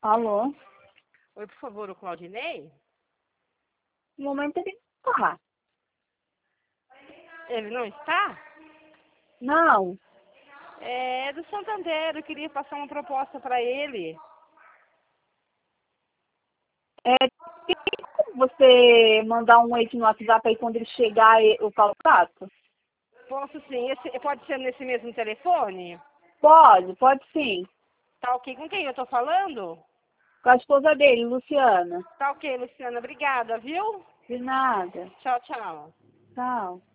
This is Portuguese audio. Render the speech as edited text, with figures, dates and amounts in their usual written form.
Alô? Oi, por favor, o Claudinei? No momento ele não tá. Ele não está? Não. É do Santander, eu queria passar uma proposta para ele. Tem como você mandar um oi no WhatsApp aí quando ele chegar eu falo prato? Posso sim, pode ser nesse mesmo telefone? Pode sim. Tá ok, com quem eu tô falando? Com a esposa dele, Luciana. Tá ok, Luciana, obrigada, viu? De nada. Tchau, tchau. Tchau.